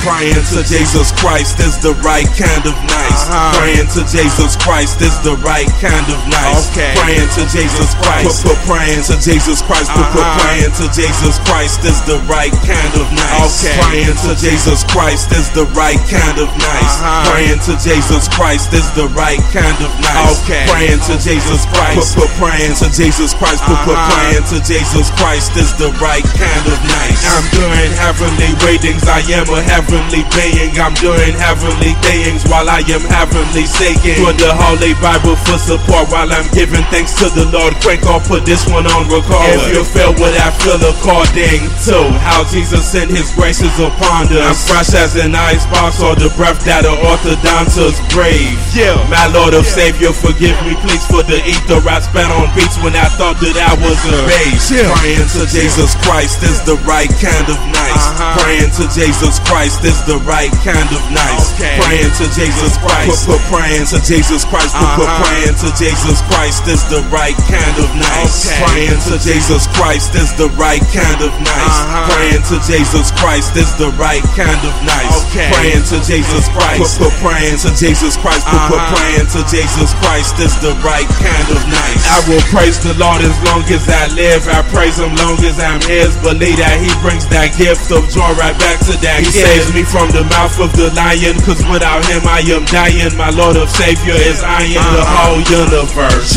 Praying to Jesus Christ is the right kind of nice. Praying to Jesus Christ is the right kind of nice. Praying to Jesus Christ. Praying to Jesus Christ. Praying to Jesus Christ is the right kind of nice. Praying to Jesus Christ is the right kind of nice. Praying to Jesus Christ is the right kind of nice. Praying to Jesus Christ. Praying to Jesus Christ. Praying to Jesus Christ is the right kind of nice. I'm doing heavenly readings. I am a heavenly being. I'm doing heavenly things while I am heavenly singing. For the Holy Bible for support while I'm giving thanks to the Lord. Quick, I'll put this one on record. If you feel what I feel according to how Jesus sent His graces upon us. I'm fresh as an icebox or the breath that an orthodontist breathe. My Lord of Savior, forgive me please for the ether I spent on beats when I thought that I was a bass. Praying to Jesus Christ is the right kind of nice. Praying to Jesus Christ is the right kind of nice. Praying to Jesus Christ. Praying to Jesus Christ. Praying to Jesus Christ is the right kind of nice. Praying to Jesus Christ is the right kind of nice. Praying to Jesus Christ is the right kind of nice. Praying to Jesus Christ. Praying to Jesus Christ. Praying to Jesus Christ is the right kind of nice. I will praise the Lord as long as I live. I praise Him long as I'm His. Believe that He brings that gift of joy right back to that. He saves me from the mouth of the lion, cause without Him I am dying. My Lord of Savior is I am the whole universe.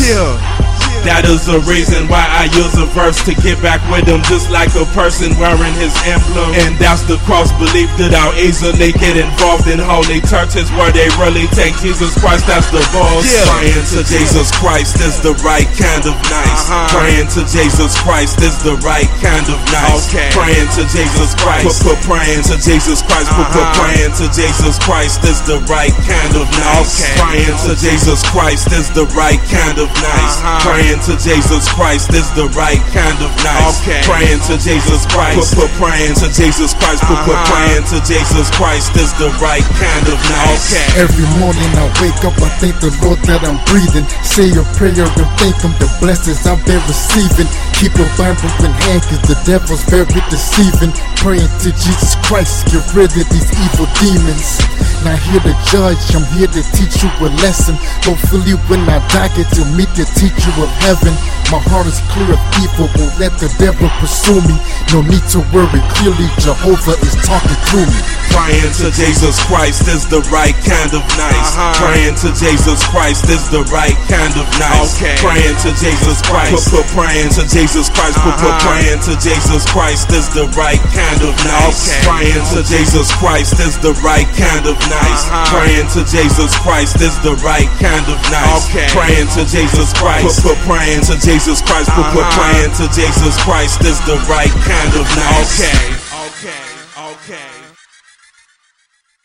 That is the reason why I use a verse to get back with Him, just like a person wearing His emblem. And that's the cross belief that I'll easily get involved in holy churches where they really take Jesus Christ as the boss. Praying to Jesus Christ is the right kind of nice. Praying to Jesus Christ is the right kind of nice. Praying to Jesus Christ. Praying to Jesus Christ. Praying to Jesus Christ is the right kind of nice. Praying to Jesus Christ is the right kind of nice. Praying to Jesus Christ is the right kind of nice. Praying to Jesus Christ. Praying to Jesus Christ. Praying to Jesus Christ is the right kind of nice. Every morning I wake up, I thank the Lord that I'm breathing. Say a prayer and thank Him the blessings I've been receiving. Keep your Bible in hand, cause the devil's very deceiving. Praying to Jesus Christ, get rid of these evil demons. Not here to judge, I'm here to teach you a lesson. Hopefully when I die, get to meet the teacher of heaven. My heart is clear of evil, won't let the devil pursue me. No need to worry, clearly Jehovah is talking through me. Praying to Jesus Christ is the right kind of nice. Praying to Jesus Christ is the right kind of nice. Praying to Jesus Christ. Praying to Jesus Christ. Praying to Jesus Christ is the right kind of nice. Praying to Jesus Christ is the right kind of nice. Praying to Jesus Christ is the right kind of nice. Praying to Jesus Christ. Praying to Jesus Christ. Praying to Jesus Christ is the right kind of nice.